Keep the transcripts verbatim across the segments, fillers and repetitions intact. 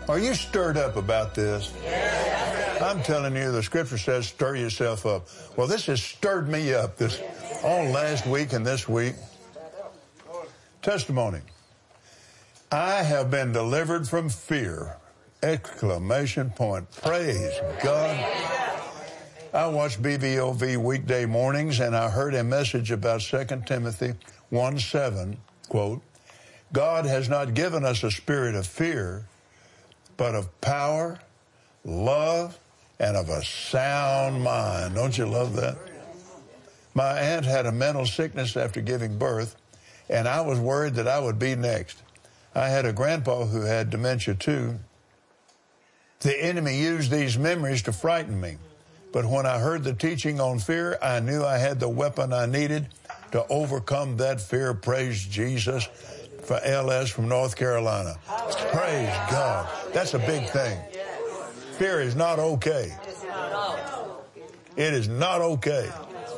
Are you stirred up about this? I'm telling you, the scripture says stir yourself up. Well, this has stirred me up this all last week and this week. Testimony. I have been delivered from fear. Exclamation point. Praise God. I watch B B O V weekday mornings, and I heard a message about Second Timothy one seven, quote, God has not given us a spirit of fear, but of power, love, and of a sound mind. Don't you love that? My aunt had a mental sickness after giving birth, and I was worried that I would be next. I had a grandpa who had dementia too. The enemy used these memories to frighten me. But when I heard the teaching on fear, I knew I had the weapon I needed to overcome that fear. Praise Jesus. For L S from North Carolina. Praise God. That's a big thing. Fear is not okay. It is not okay.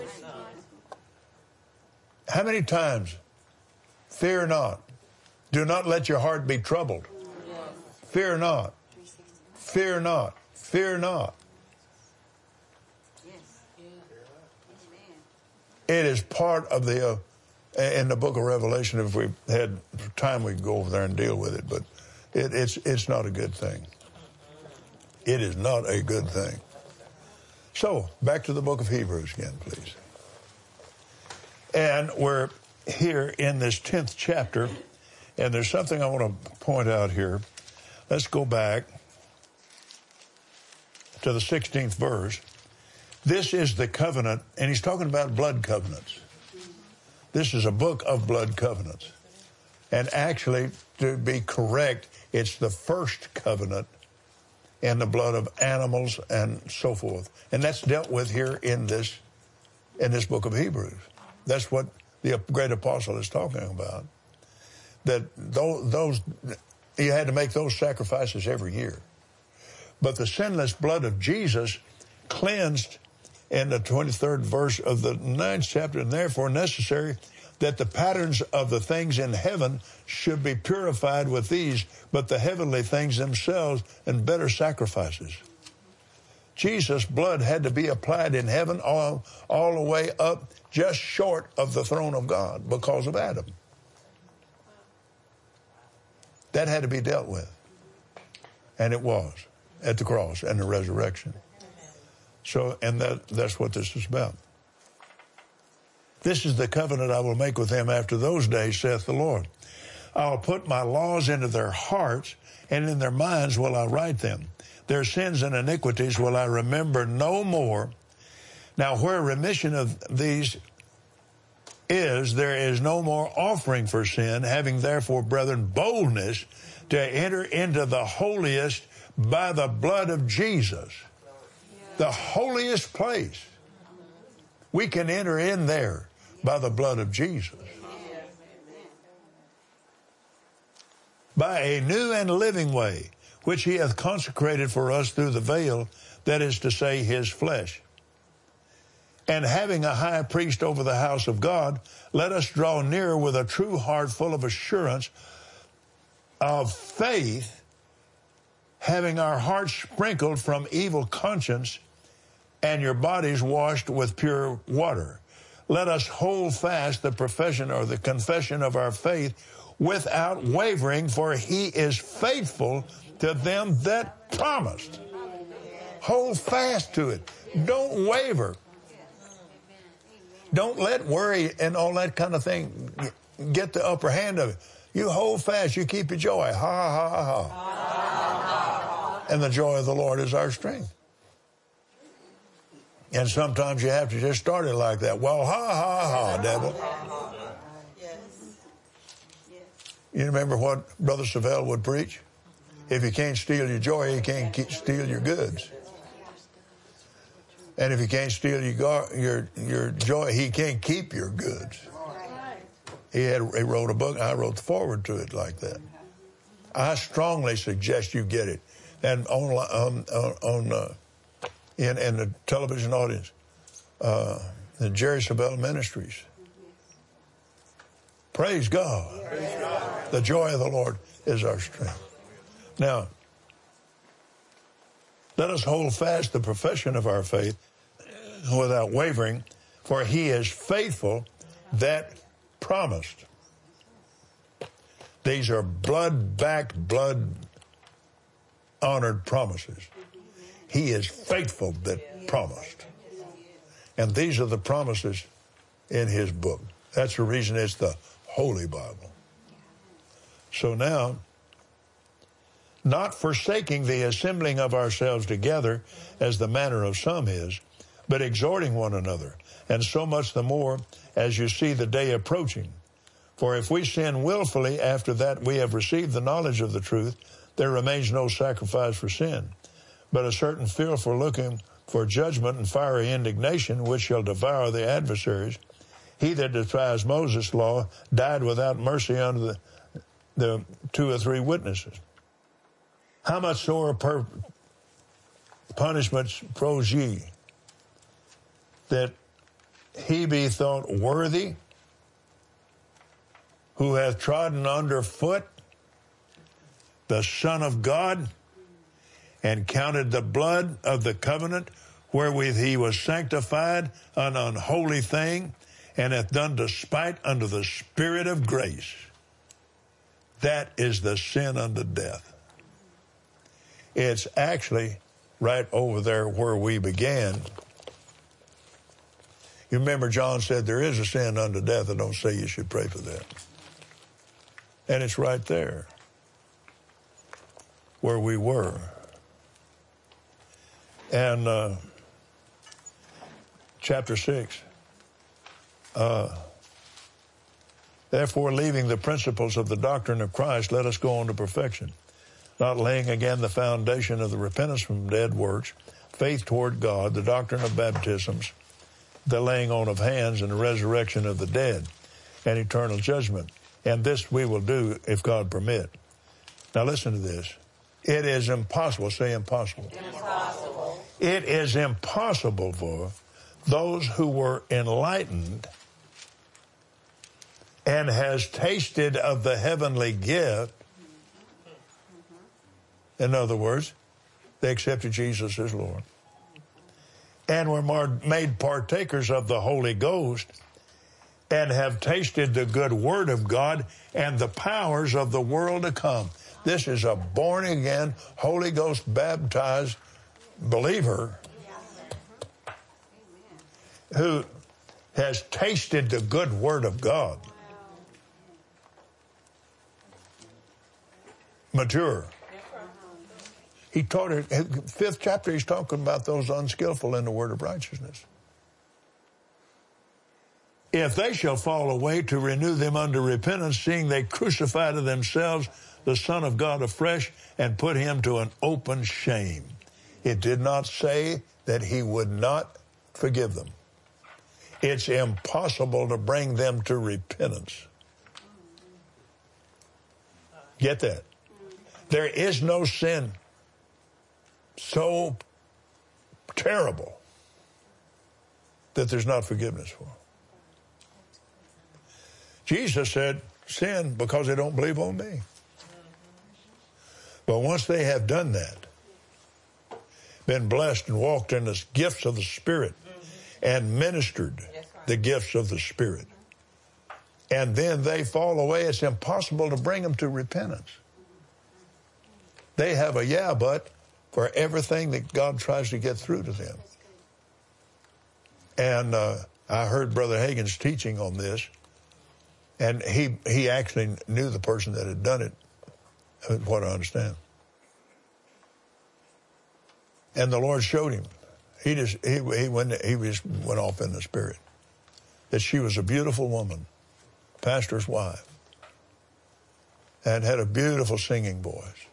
How many times? Fear not. Do not let your heart be troubled. Fear not. Fear not. Fear not. It is part of the, uh, in the book of Revelation, if we had time, we'd go over there and deal with it, but it, it's, it's not a good thing. It is not a good thing. So, back to the book of Hebrews again, please. And we're here in this tenth chapter, and there's something I want to point out here. Let's go back to the sixteenth verse. This is the covenant, and he's talking about blood covenants. This is a book of blood covenants. And actually, to be correct, it's the first covenant in the blood of animals and so forth. And that's dealt with here in this, in this book of Hebrews. That's what the great apostle is talking about. That those, those you had to make those sacrifices every year. But the sinless blood of Jesus cleansed in the twenty-third verse of the ninth chapter, and therefore necessary that the patterns of the things in heaven should be purified with these, but the heavenly things themselves and better sacrifices. Jesus' blood had to be applied in heaven all, all the way up just short of the throne of God because of Adam. That had to be dealt with. And it was at the cross and the resurrection. So, and that, that's what this is about. This is the covenant I will make with them after those days, saith the Lord. I'll put my laws into their hearts, and in their minds will I write them. Their sins and iniquities will I remember no more. Now, where remission of these is, there is no more offering for sin, having therefore, brethren, boldness to enter into the holiest by the blood of Jesus. The holiest place. We can enter in there by the blood of Jesus. By a new and living way, which he hath consecrated for us through the veil, that is to say, his flesh. And having a high priest over the house of God, let us draw near with a true heart full of assurance of faith, having our hearts sprinkled from evil conscience and your bodies washed with pure water. Let us hold fast the profession or the confession of our faith without wavering, for he is faithful to them that promised. Hold fast to it. Don't waver. Don't let worry and all that kind of thing get the upper hand of it. You hold fast. You keep your joy. Ha, ha, ha, ha. And the joy of the Lord is our strength. And sometimes you have to just start it like that. Well, ha, ha, ha, devil. You remember what Brother Savelle would preach? If you can't steal your joy, you can't keep, steal your goods. And if you can't steal your, your, your joy, he can't keep your goods. He had he wrote a book, and I wrote the foreword to it like that. I strongly suggest you get it. And on, on, on uh, in, in the television audience, uh, the Jerry Savelle Ministries. Praise God. Praise God. The joy of the Lord is our strength. Now, Let us hold fast the profession of our faith without wavering, for he is faithful that promised. These are blood-backed, blood-honored promises. He is faithful that promised. And these are the promises in his book. That's the reason it's the Holy Bible. So now, not forsaking the assembling of ourselves together as the manner of some is, but exhorting one another, and so much the more as you see the day approaching. For if we sin willfully after that we have received the knowledge of the truth, there remains no sacrifice for sin, but a certain fearful looking for judgment and fiery indignation, which shall devour the adversaries. He that despised Moses' law died without mercy under the, the two or three witnesses. How much sore per punishments pros ye, that he be thought worthy, who hath trodden under foot the Son of God, and counted the blood of the covenant wherewith he was sanctified an unholy thing, and hath done despite unto the Spirit of grace. That is the sin unto death. It's actually right over there where we began. You remember John said there is a sin unto death. I don't say you should pray for that. And it's right there where we were. And uh, chapter six, uh, therefore, leaving the principles of the doctrine of Christ, let us go on to perfection, not laying again the foundation of the repentance from dead works, faith toward God, the doctrine of baptisms, the laying on of hands, and the resurrection of the dead, and eternal judgment. And this we will do if God permit. Now listen to this. It is impossible, say impossible. Impossible. It is impossible for those who were enlightened and has tasted of the heavenly gift. In other words, they accepted Jesus as Lord and were made partakers of the Holy Ghost and have tasted the good word of God and the powers of the world to come. This is a born-again, Holy Ghost baptized believer who has tasted the good word of God. Mature. He taught it, fifth chapter, he's talking about those unskillful in the word of righteousness. If they shall fall away, to renew them unto repentance, seeing they crucify to themselves the Son of God afresh and put him to an open shame. It did not say that he would not forgive them. It's impossible to bring them to repentance. Get that? There is no sin so terrible that there's not forgiveness for. Jesus said, sin because they don't believe on me. But once they have done that, been blessed and walked in the gifts of the Spirit and ministered the gifts of the Spirit, and then they fall away, it's impossible to bring them to repentance. They have a yeah, but for everything that God tries to get through to them. And uh, I heard Brother Hagin's teaching on this, and he he actually knew the person that had done it, what I understand. And the Lord showed him. He just he he went he just went off in the Spirit that she was a beautiful woman, pastor's wife, and had a beautiful singing voice.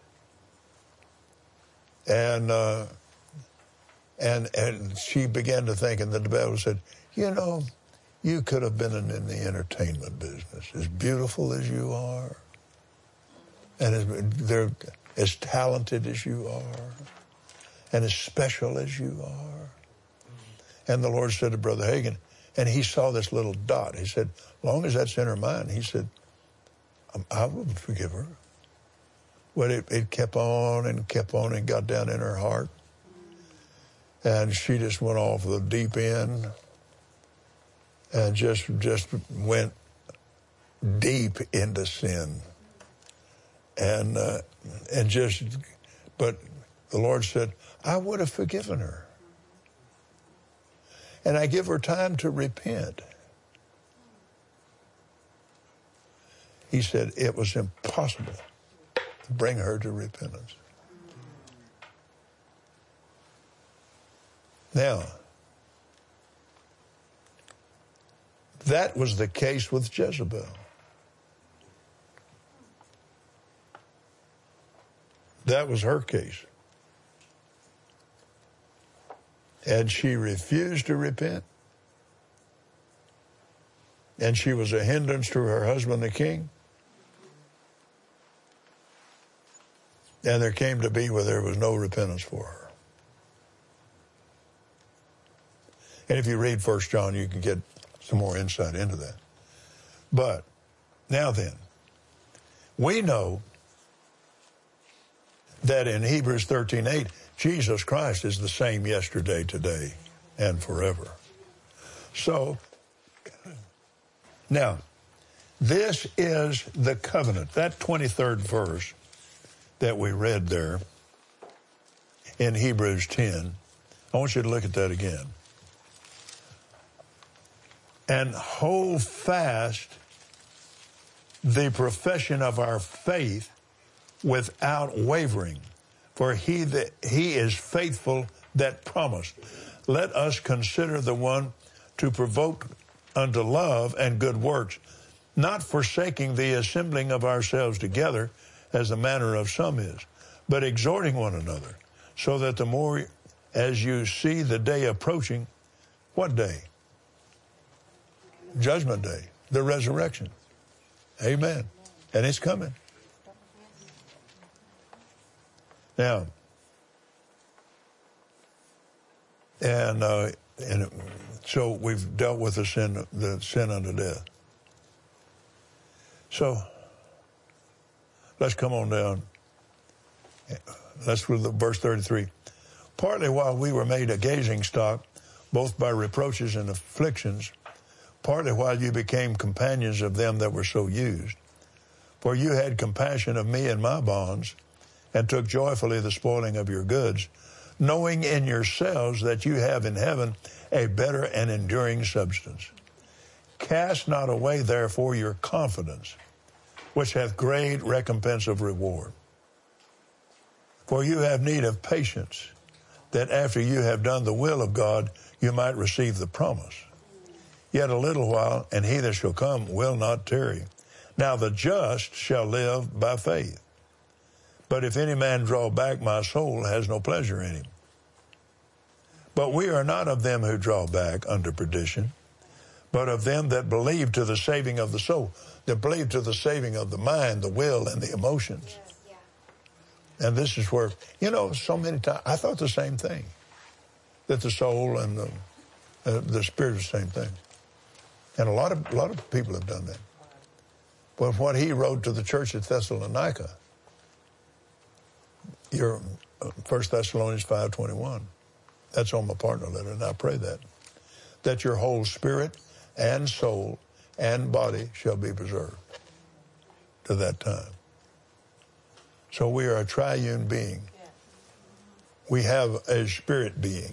And uh, and and she began to think, and the Bible said, you know, you could have been in, in the entertainment business, as beautiful as you are, and as, they're as talented as you are, and as special as you are. And the Lord said to Brother Hagin, and he saw this little dot. He said, as long as that's in her mind, he said, I will forgive her. But it, it kept on and kept on and got down in her heart. And she just went off the deep end and just just went deep into sin. And uh, and just, but the Lord said, I would have forgiven her. And I give her time to repent. He said it was impossible to bring her to repentance. Now, that was the case with Jezebel. That was her case. And she refused to repent. And she was a hindrance to her husband, the king. And there came to be where there was no repentance for her. And if you read First John, you can get some more insight into that. But now then, we know that in Hebrews thirteen eight, Jesus Christ is the same yesterday, today, and forever. So, now, this is the covenant. That twenty-third verse that we read there in Hebrews ten, I want you to look at that again. And hold fast the profession of our faith without wavering, for he that he is faithful that promised. Let us consider the one to provoke unto love and good works, not forsaking the assembling of ourselves together, as the manner of some is, but exhorting one another, so that the more as you see the day approaching. What day? Judgment Day, the resurrection. Amen. And it's coming. Now, and uh, and so we've dealt with the sin, the sin unto death. So let's come on down. Let's read verse thirty-three. Partly while we were made a gazing stock, both by reproaches and afflictions, partly while you became companions of them that were so used. For you had compassion of me and my bonds, and took joyfully the spoiling of your goods, knowing in yourselves that you have in heaven a better and enduring substance. Cast not away therefore your confidence, which hath great recompense of reward. For you have need of patience, that after you have done the will of God, you might receive the promise. Yet a little while, and he that shall come will not tarry. Now the just shall live by faith. But if any man draw back, my soul has no pleasure in him. But we are not of them who draw back unto perdition, but of them that believe to the saving of the soul, that believe to the saving of the mind, the will, and the emotions. Yes, yeah. And this is where, you know, so many times, I thought the same thing, that the soul and the, uh, the spirit is the same thing. And a lot of a lot of people have done that. But what he wrote to the church at Thessalonica, your First Thessalonians five twenty-one, that's on my partner letter, and I pray that, that your whole spirit and soul and body shall be preserved to that time. So we are a triune being. We have a spirit being.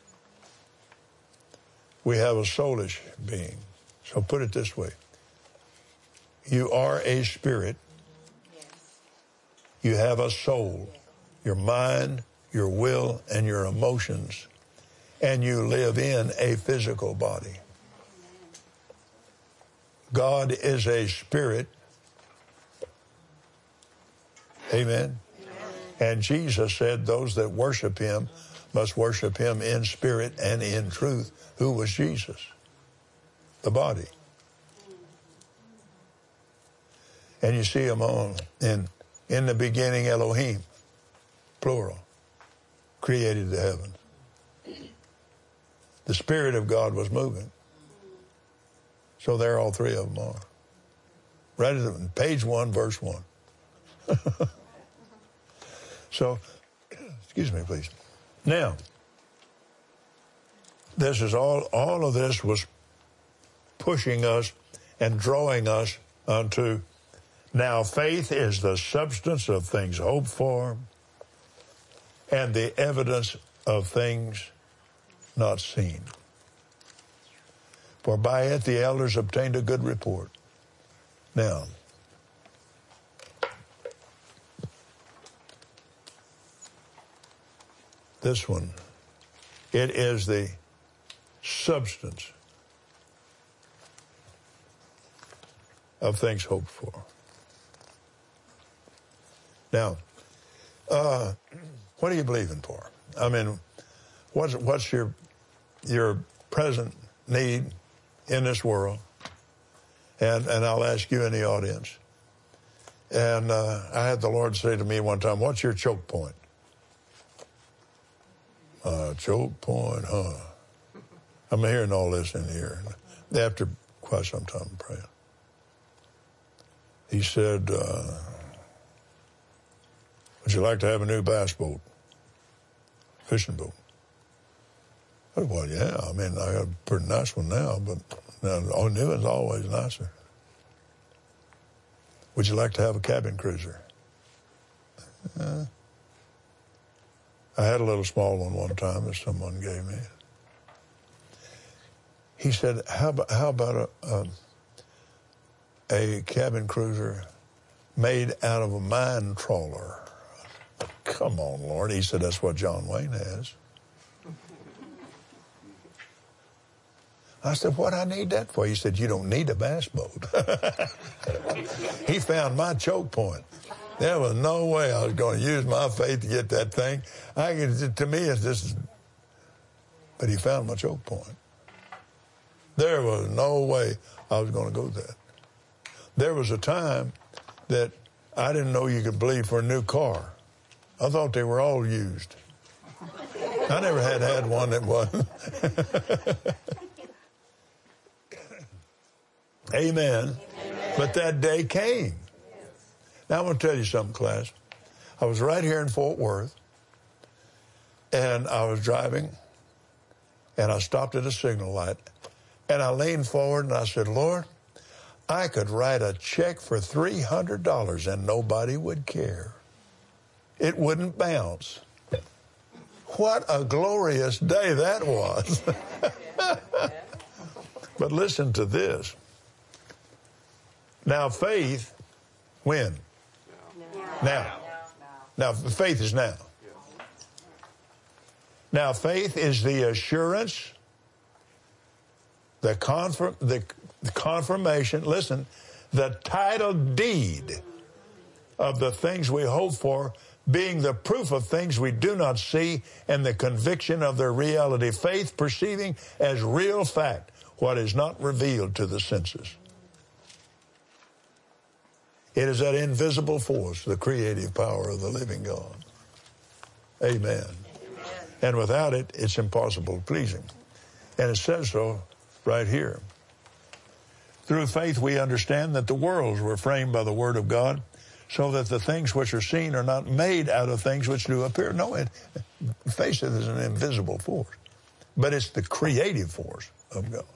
We have a soulish being. So put it this way. You are a spirit. You have a soul, your mind, your will, and your emotions, and you live in a physical body. God is a spirit. Amen. And Jesus said those that worship him must worship him in spirit and in truth. Who was Jesus? The body. And you see him on in in the beginning Elohim, plural, created the heavens. The Spirit of God was moving. So there all three of them are. Right at the, page one, verse one. So, excuse me, please. Now, this is all, all of this was pushing us and drawing us unto, now faith is the substance of things hoped for and the evidence of things not seen. For by it the elders obtained a good report. Now, this one, it is the substance of things hoped for. Now, uh, what are you believing for? I mean, what's what's your your present need in this world? And and I'll ask you in the audience. And uh, I had the Lord say to me one time, "What's your choke point?" Uh, choke point, huh? I'm hearing all this in here. After quite some time praying, he said, uh, "Would you like to have a new bass boat, fishing boat?" I said, "Well, yeah. I mean, I got a pretty nice one now, but now, new one's always nicer." "Would you like to have a cabin cruiser?" Uh, I had a little small one one time that someone gave me. He said, how about, how about a, a, a cabin cruiser made out of a mine trawler? Come on, Lord. He said, that's what John Wayne has. I said, what I need that for? He said, you don't need a bass boat. He found my choke point. There was no way I was going to use my faith to get that thing. I could, to me, it's just, but he found my choke point. There was no way I was going to go there. There was a time that I didn't know you could believe for a new car. I thought they were all used. I never had had one that wasn't. Amen. Amen. But that day came. Now, I want to tell you something, class. I was right here in Fort Worth, and I was driving, and I stopped at a signal light, and I leaned forward, and I said, Lord, I could write a check for three hundred dollars, and nobody would care. It wouldn't bounce. What a glorious day that was. But listen to this. Now, faith, when? Now. Now, faith is now. Now, faith is the assurance, the, confirm, the, the confirmation, listen, the title deed of the things we hope for, being the proof of things we do not see and the conviction of their reality. Faith perceiving as real fact what is not revealed to the senses. It is that invisible force, the creative power of the living God. Amen. Amen. And without it, it's impossible to please Him. And it says so right here. Through faith we understand that the worlds were framed by the Word of God, so that the things which are seen are not made out of things which do appear. No, it, faith is an invisible force, but it's the creative force of God.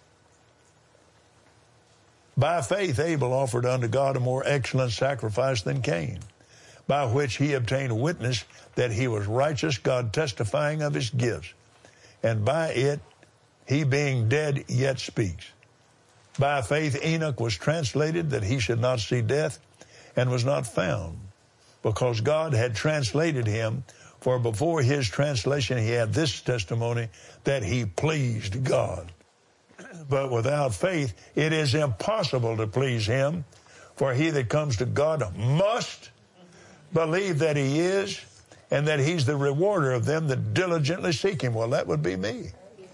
By faith, Abel offered unto God a more excellent sacrifice than Cain, by which he obtained witness that he was righteous, God testifying of his gifts. And by it, he being dead yet speaks. By faith, Enoch was translated that he should not see death, and was not found, because God had translated him. For before his translation, he had this testimony, that he pleased God. But without faith, it is impossible to please him. For he that comes to God must believe that he is, and that he's the rewarder of them that diligently seek him. Well, that would be me.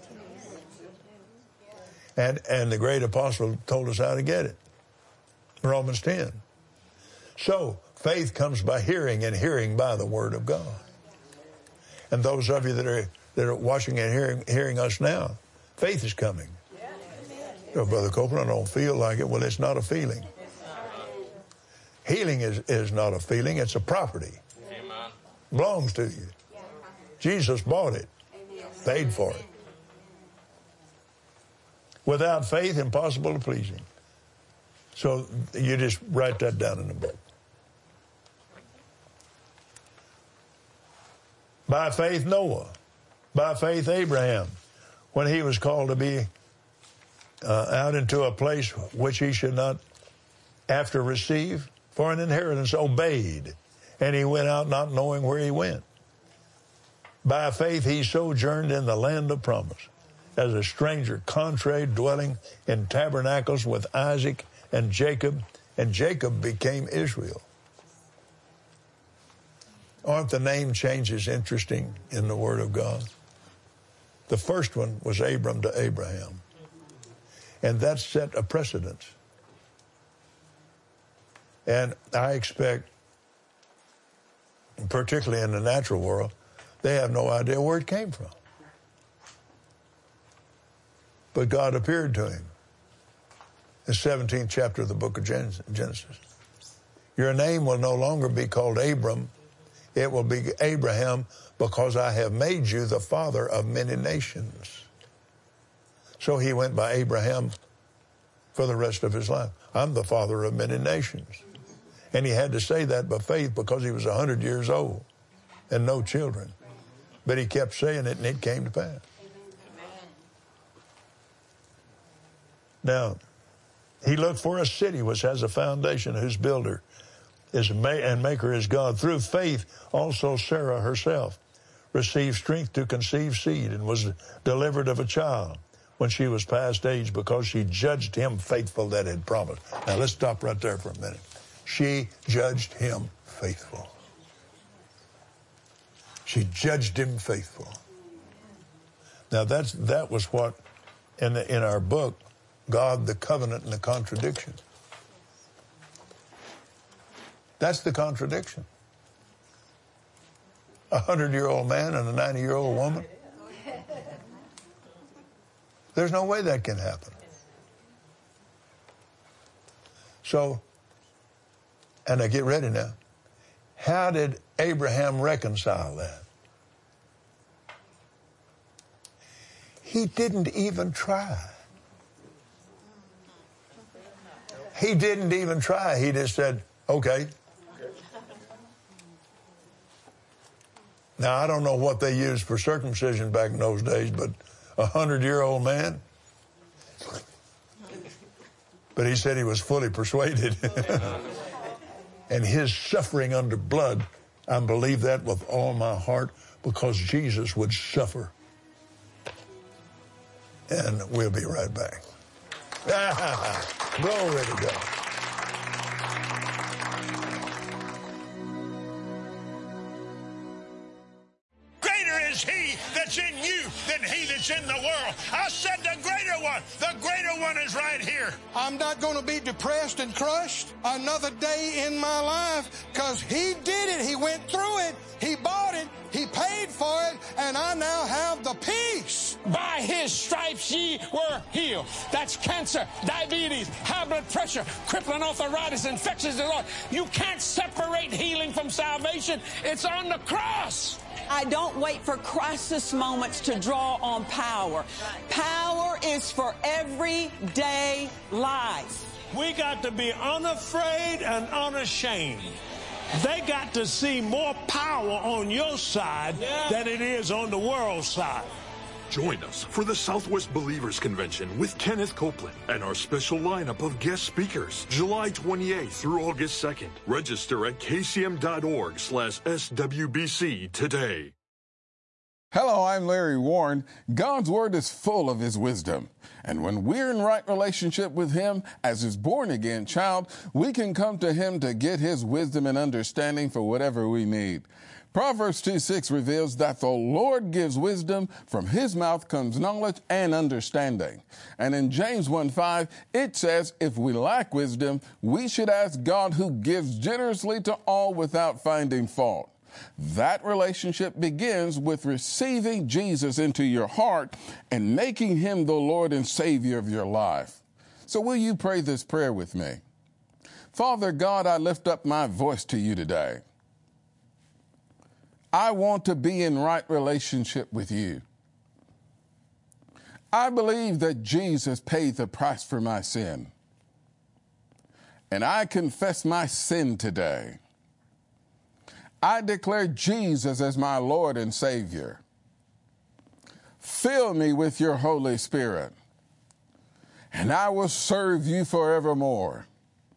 And, and the great apostle told us how to get it. Romans ten. So, faith comes by hearing, and hearing by the Word of God. And those of you that are, that are watching and hearing, hearing us now, faith is coming. Oh, Brother Copeland, I don't feel like it. Well, it's not a feeling. Healing is, is not a feeling. It's a property. Belongs to you. Jesus bought it. Paid for it. Without faith, impossible to please him. So you just write that down in the book. By faith, Noah. By faith, Abraham, when he was called to be uh, out into a place which he should not after receive for an inheritance, obeyed. And he went out not knowing where he went. By faith, he sojourned in the land of promise as a stranger, contrary, dwelling in tabernacles with Isaac and Jacob, and Jacob became Israel. Aren't the name changes interesting in the Word of God? The first one was Abram to Abraham, and that set a precedence. And I expect, particularly in the natural world, they have no idea where it came from. But God appeared to him. The seventeenth chapter of the book of Genesis. Your name will no longer be called Abram. It will be Abraham, because I have made you the father of many nations. So he went by Abraham for the rest of his life. I'm the father of many nations. And he had to say that by faith because he was one hundred years old and no children. But he kept saying it, and it came to pass. Now, he looked for a city which has a foundation, whose builder is ma- and maker is God. Through faith, also Sarah herself received strength to conceive seed and was delivered of a child when she was past age, because she judged him faithful that had promised. Now, let's stop right there for a minute. She judged him faithful. She judged him faithful. Now, that's that was what, in the, in our book, God, the covenant and the contradiction. That's the contradiction. A hundred-year-old man and a ninety-year-old woman. There's no way that can happen. So, and now get ready now. How did Abraham reconcile that? He didn't even try. He didn't even try. He just said, okay. Now, I don't know what they used for circumcision back in those days, but a hundred-year-old man. But he said he was fully persuaded. And his suffering under blood, I believe that with all my heart, because Jesus would suffer. And we'll be right back. Glory to God. Greater is he that's in you than he that's in the world. I said the greater one. The greater one is right here. I'm not going to be depressed and crushed another day in my life, because he did it. He went through it. He bought it. He paid for it. And I now have the peace. By his stripes ye were healed. That's cancer, diabetes, high blood pressure, crippling arthritis, infections. You can't separate healing from salvation. It's on the cross. I don't wait for crisis moments to draw on power. Power is for everyday life. We got to be unafraid and unashamed. They got to see more power on your side yeah. than it is on the world's side. Join us for the Southwest Believers Convention with Kenneth Copeland and our special lineup of guest speakers, July twenty-eighth through August second. Register at kcm.org slash SWBC today. Hello, I'm Larry Warren. God's Word is full of His wisdom. And when we're in right relationship with Him as His born-again child, we can come to Him to get His wisdom and understanding for whatever we need. Proverbs two six reveals that the Lord gives wisdom, from His mouth comes knowledge and understanding. And in James one five, it says, if we lack wisdom, we should ask God, who gives generously to all without finding fault. That relationship begins with receiving Jesus into your heart and making Him the Lord and Savior of your life. So will you pray this prayer with me? Father God, I lift up my voice to you today. I want to be in right relationship with you. I believe that Jesus paid the price for my sin. And I confess my sin today. I declare Jesus as my Lord and Savior. Fill me with your Holy Spirit, and I will serve you forevermore.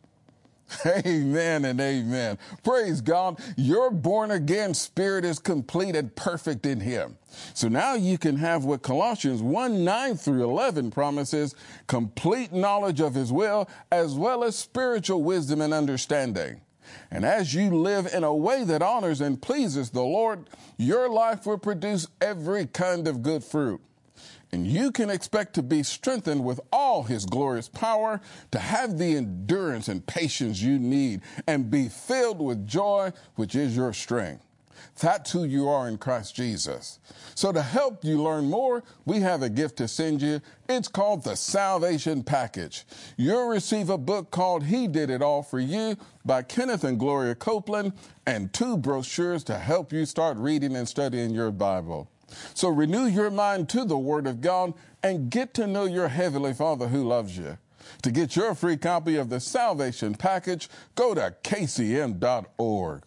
Amen and amen. Praise God. Your born-again spirit is complete and perfect in him. So now you can have what Colossians one, nine through eleven promises, complete knowledge of his will, as well as spiritual wisdom and understanding. And as you live in a way that honors and pleases the Lord, your life will produce every kind of good fruit. And you can expect to be strengthened with all his glorious power, to have the endurance and patience you need, and be filled with joy, which is your strength. That's who you are in Christ Jesus. So to help you learn more, we have a gift to send you. It's called the Salvation Package. You'll receive a book called He Did It All for You by Kenneth and Gloria Copeland, and two brochures to help you start reading and studying your Bible. So renew your mind to the Word of God and get to know your Heavenly Father who loves you. To get your free copy of the Salvation Package, go to K C M dot org.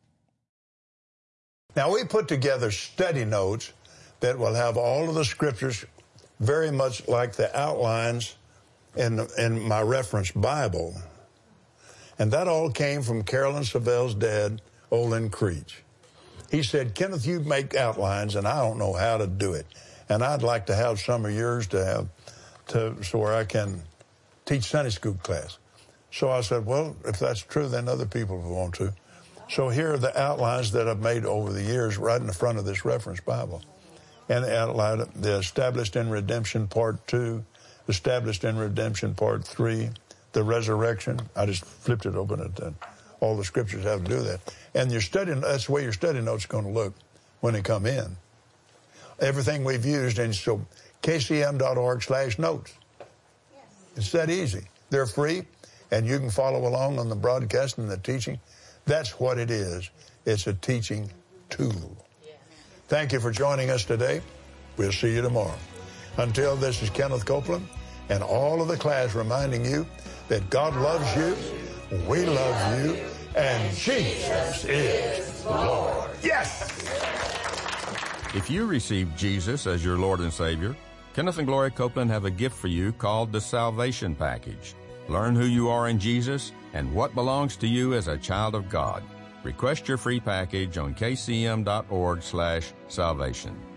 Now, we put together study notes that will have all of the scriptures very much like the outlines in, in my reference Bible. And that all came from Carolyn Savelle's dad, Olin Creech. He said, Kenneth, you make outlines, and I don't know how to do it. And I'd like to have some of yours to have, to so where I can teach Sunday school class. So I said, well, if that's true, then other people will want to. So here are the outlines that I've made over the years right in the front of this reference Bible. And outlined the Established in Redemption Part two, Established in Redemption Part three, the Resurrection. I just flipped it open at that. All the scriptures have to do that. And your study, that's the way your study notes are going to look when they come in. Everything we've used, and so K C M dot org slash notes. It's that easy. They're free, and you can follow along on the broadcast and the teaching. That's what it is. It's a teaching tool. Thank you for joining us today. We'll see you tomorrow. Until this is Kenneth Copeland and all of the class reminding you that God loves you, we love you, and Jesus is Lord. Yes! If you receive Jesus as your Lord and Savior, Kenneth and Gloria Copeland have a gift for you called the Salvation Package. Learn who you are in Jesus and what belongs to you as a child of God. Request your free package on K C M dot org slash salvation.